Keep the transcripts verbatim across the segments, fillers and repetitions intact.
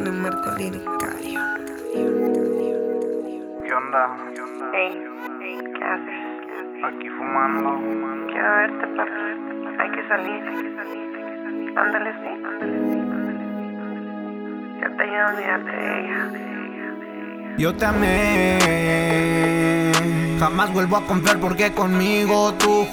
en el marco liricario. ¿Qué onda? Hey, ¿qué haces? Aquí fumando. Quiero verte, perro. Hay que salir. Ándale, sí. Ya te ayudo a olvidarte de ella. Yo te amé, jamás vuelvo a confiar porque conmigo tú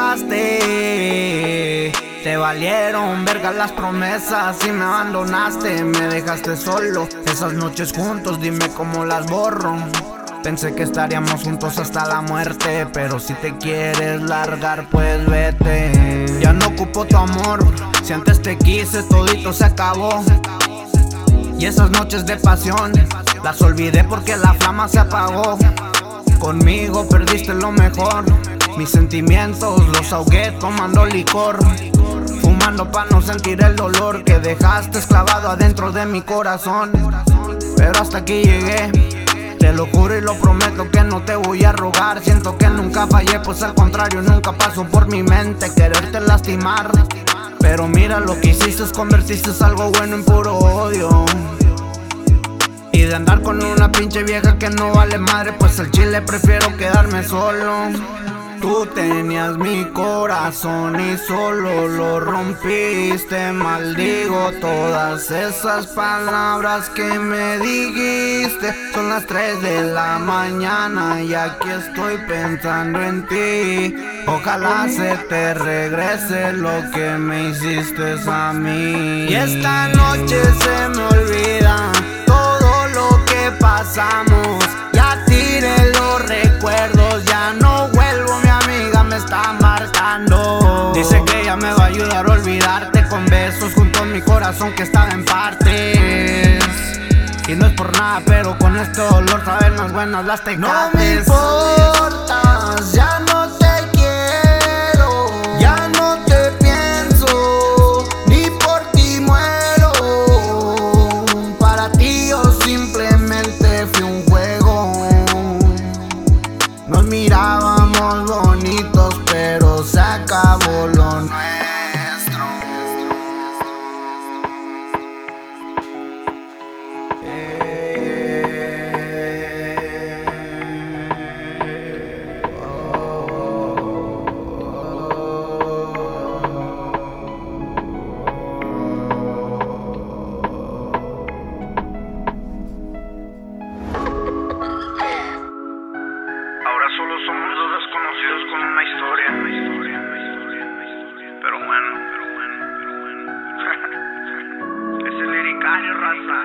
jugaste. Te valieron verga las promesas y me abandonaste, me dejaste solo. Esas noches juntos, dime cómo las borro. Pensé que estaríamos juntos hasta la muerte, pero si te quieres largar pues vete. Ya no ocupo tu amor, si antes te quise todito se acabó. Y esas noches de pasión las olvidé porque la flama se apagó. Conmigo perdiste lo mejor, mis sentimientos los ahogué tomando licor, fumando pa' no sentir el dolor que dejaste esclavado adentro de mi corazón. Pero hasta aquí llegué, te lo juro y lo prometo que no te voy a rogar. Siento que nunca fallé, pues al contrario nunca pasó por mi mente quererte lastimar. Pero mira lo que hiciste, convertiste algo bueno en puro odio. Y de andar con una pinche vieja que no vale madre, pues al chile prefiero quedarme solo. Tú tenías mi corazón y solo lo rompiste. Maldigo todas esas palabras que me dijiste. Son las tres de la mañana y aquí estoy pensando en ti. Ojalá se te regrese lo que me hiciste a mí. Y esta noche se me olvida todo lo que pasamos. Ya tiré los recuerdos, ya no vuelvo, mi amiga me está marcando. Dice que ella me va a ayudar a olvidarte con besos junto a mi corazón que estaba en partes. Y no es por nada, pero con este dolor saben más buenas las tecates. No me importas, ya no te quiero, ya no te pienso, ni por ti muero. Para ti yo simplemente fui un juego. Nos mirábamos bonitos, pero se acabó lo nuestro. Ahora solo somos dos desconocidos con una historia. Pero bueno, pero bueno, pero bueno. Es el liricario, raza.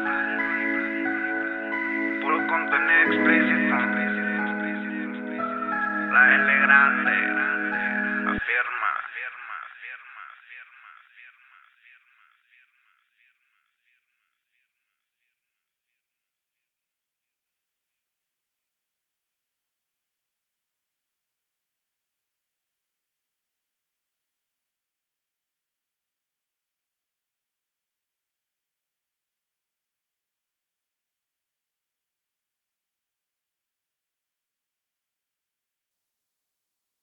Puro contenido explícito. La L grande.